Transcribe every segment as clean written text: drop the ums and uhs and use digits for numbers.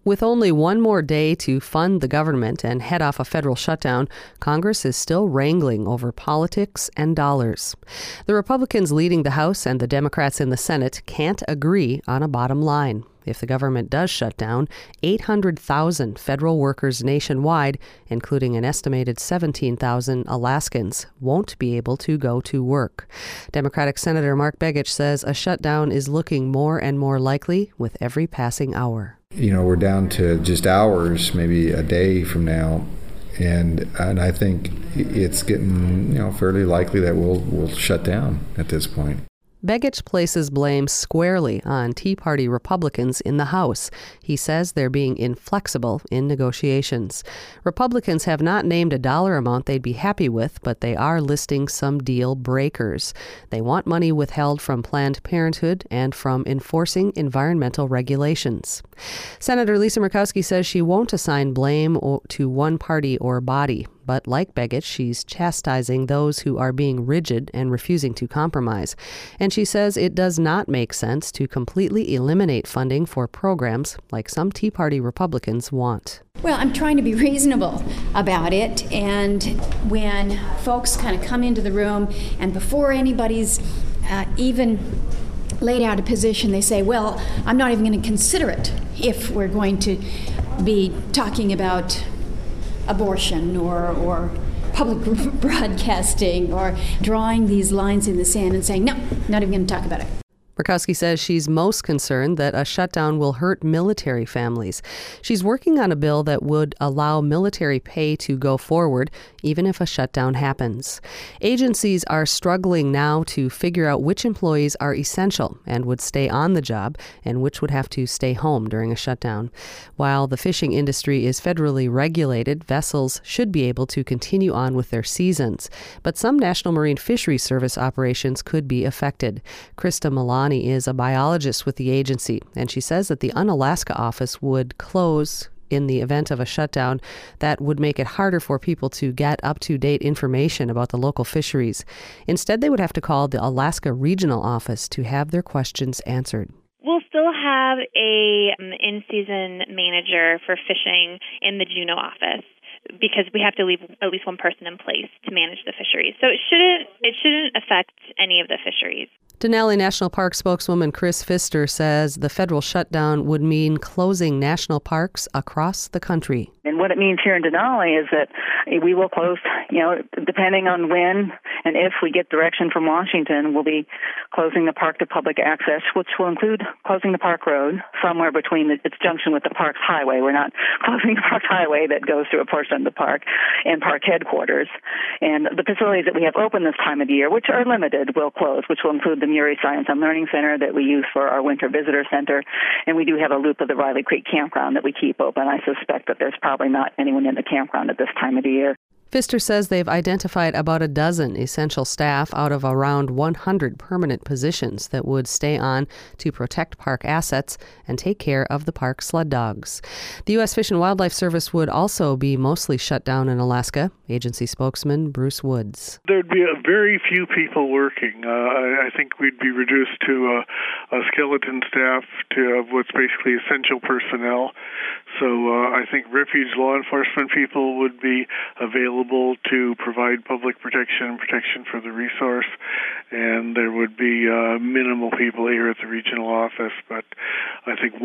With only one more day to fund the government and head off a federal shutdown, Congress is still wrangling over politics and dollars. The Republicans leading the House and the Democrats in the Senate can't agree on a bottom line. If the government does shut down, 800,000 federal workers nationwide, including an estimated 17,000 Alaskans, won't be able to go to work. Democratic Senator Mark Begich says a shutdown is looking more and more likely with every passing hour. We're down to just hours, maybe a day from now, and I think it's getting fairly likely that we'll shut down at this point. Begich places blame squarely on Tea Party Republicans in the House. He says they're being inflexible in negotiations. Republicans have not named a dollar amount they'd be happy with, but they are listing some deal breakers. They want money withheld from Planned Parenthood and from enforcing environmental regulations. Senator Lisa Murkowski says she won't assign blame to one party or body. But like Begich, she's chastising those who are being rigid and refusing to compromise. And she says it does not make sense to completely eliminate funding for programs like some Tea Party Republicans want. Well, I'm trying to be reasonable about it. And when folks kind of come into the room and before anybody's even laid out a position, they say, well, I'm not even going to consider it if we're going to be talking about abortion or public broadcasting or drawing these lines in the sand and saying, no, not even going to talk about it. Murkowski says she's most concerned that a shutdown will hurt military families. She's working on a bill that would allow military pay to go forward, even if a shutdown happens. Agencies are struggling now to figure out which employees are essential and would stay on the job and which would have to stay home during a shutdown. While the fishing industry is federally regulated, vessels should be able to continue on with their seasons. But some National Marine Fisheries Service operations could be affected. Krista Milani is a biologist with the agency, and she says that the Unalaska office would close in the event of a shutdown that would make it harder for people to get up-to-date information about the local fisheries. Instead, they would have to call the Alaska Regional Office to have their questions answered. We'll still have a in-season manager for fishing in the Juneau office, because we have to leave at least one person in place to manage the fisheries. So it shouldn't affect any of the fisheries. Denali National Park spokeswoman Chris Pfister says the federal shutdown would mean closing national parks across the country. And what it means here in Denali is that we will close, depending on when and if we get direction from Washington, we'll be closing the park to public access, which will include closing the park road somewhere between its junction with the park's highway. We're not closing the park's highway that goes through a portion of the park and park headquarters. And the facilities that we have open this time of the year, which are limited, will close, which will include the Murie Science and Learning Center that we use for our winter visitor center. And we do have a loop of the Riley Creek campground that we keep open. I suspect that there's probably not anyone in the campground at this time of the year. Pfister says they've identified about a dozen essential staff out of around 100 permanent positions that would stay on to protect park assets and take care of the park sled dogs. The U.S. Fish and Wildlife Service would also be mostly shut down in Alaska. Agency spokesman Bruce Woods. There'd be a very few people working. I think we'd be reduced to a skeleton staff of what's basically essential personnel. So I think refuge law enforcement people would be available to provide public protection for the resource, and there would be minimal people here at the regional office. But I think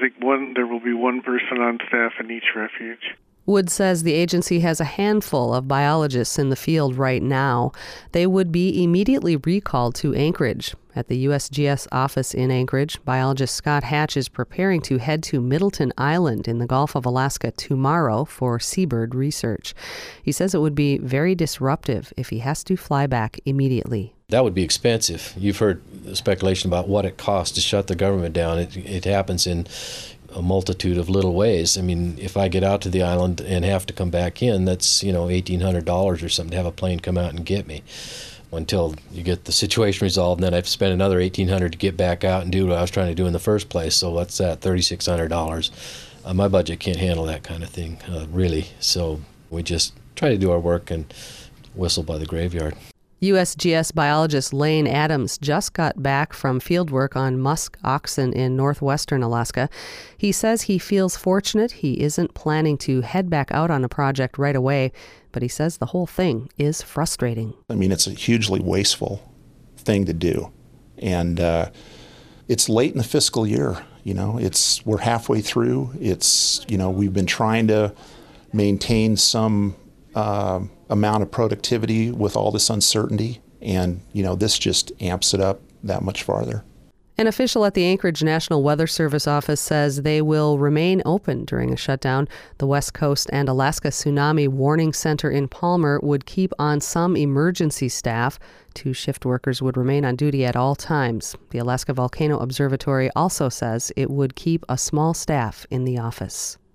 there will be one person on staff in each refuge. Woods says the agency has a handful of biologists in the field right now. They would be immediately recalled to Anchorage. At the USGS office in Anchorage, biologist Scott Hatch is preparing to head to Middleton Island in the Gulf of Alaska tomorrow for seabird research. He says it would be very disruptive if he has to fly back immediately. That would be expensive. You've heard speculation about what it costs to shut the government down. It happens in a multitude of little ways. I mean, if I get out to the island and have to come back in, that's, $1,800 or something to have a plane come out and get me until you get the situation resolved. And then I have to spend another $1,800 to get back out and do what I was trying to do in the first place. So what's that, $3,600? My budget can't handle that kind of thing, really. So we just try to do our work and whistle by the graveyard. USGS biologist Lane Adams just got back from fieldwork on musk oxen in northwestern Alaska. He says he feels fortunate he isn't planning to head back out on a project right away, but he says the whole thing is frustrating. I mean, it's a hugely wasteful thing to do. And it's late in the fiscal year. We're halfway through. We've been trying to maintain some amount of productivity with all this uncertainty, and this just amps it up that much farther. An official at the Anchorage National Weather Service office says they will remain open during a shutdown. The West Coast and Alaska Tsunami Warning Center in Palmer would keep on some emergency staff. 2 shift workers would remain on duty at all times. The Alaska Volcano Observatory also says it would keep a small staff in the office.